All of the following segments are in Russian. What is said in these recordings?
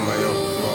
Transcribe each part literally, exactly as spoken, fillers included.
мое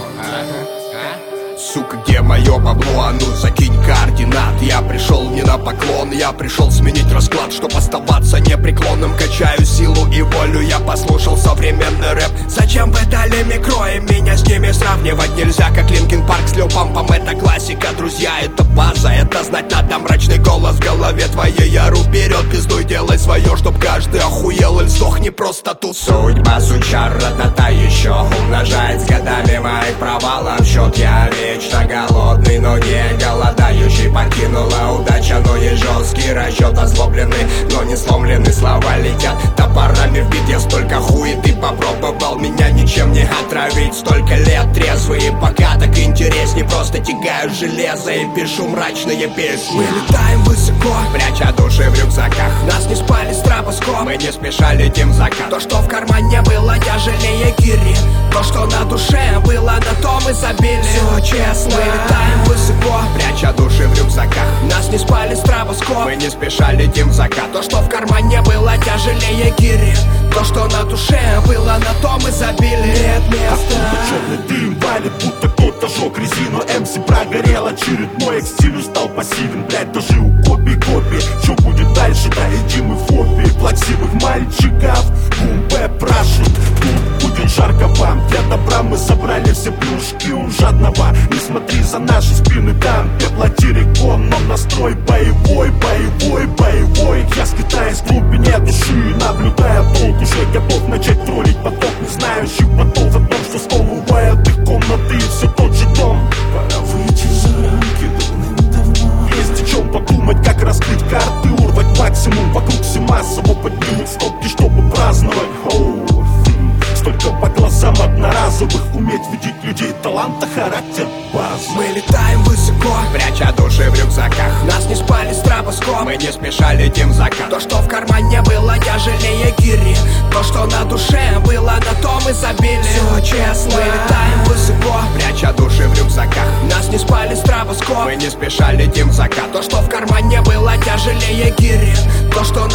Сука, где мое бабло? А ну закинь координат. Я пришел не на поклон, я пришел сменить расклад, чтоб оставаться непреклонным. Качаю силу и волю, я послушал современный рэп. Зачем вы дали микро, и меня с ними сравнивать нельзя, как Линкин Парк с Лил Пампом. Это классика, друзья, это база, это знать надо. Мрачный голос в голове твоей, я ру вперед, пиздуй, делай свое, чтоб каждый охуел или сдох не просто тут. Судьба сучара, та еще умножает с годами моих провалов счет. Я вечно голодный, но не голодающий. Покинула удача, но есть жесткий расчет. Озлобленный, но не сломленный, слова летят топорами в бит. Я столько хуй, ты попробовал меня ничем не отравить. Столько лет трезвый, и пока так интересней. Просто тягаю железо и пишу мрачные песни. Мы летаем высоко, пряча души в рюкзаках. Нас не спали стробоскоп, мы не спеша летим в закат. То, что в кармане было тяжелее гири, то, что на душе было, на то мы забили. Все честно, мы летаем высоко, пряча души в рюкзаках. Нас не спали стробоскоп, мы не спеша летим в закат. То, что в кармане было тяжелее гири, то, что на душе было, на то мы забили. Нет места. Черный дым валит, будто кто-то жег резину. эм си прогорел, очередной к стилю стал пассивен. Блять, даже у копий копий. Что будет дальше, да иди мы в хобби. Плаксивых мальчиков, бум-бэп рашут. Тут будет жарко вам. Для добра мы собрали все плюшки у жадного. Не смотри за наши спины, там пеплотирикон. Но настрой боевой, боевой, боевой. Я скитаюсь в глубине души, наблюдая толк. Уже готов начать троллить поток не знающих ботов. О том, что сковывает их комнаты, и все тот же дом. Пора выйти за рамки давным-давно. Есть о чем подумать, как раскрыть карты, урвать максимум. Вокруг все массово поднимут стопки, чтобы праздновать. Оу. Столько по глазам одноразовых. Уметь видеть людей, таланта, характер, баз. Мы летаем высоко, пряча души в рюкзаках. Нас не спали стробоскоп, мы не спеша летим в закат. То, что в кармане было тяжелее гири, то, что на душе было, на то мы забили. Все честно, мы летаем высоко, пряча души в рюкзаках. Нас не спали стробоскоп, мы не спеша летим в закат. То, что в кармане было тяжелее гири, то, что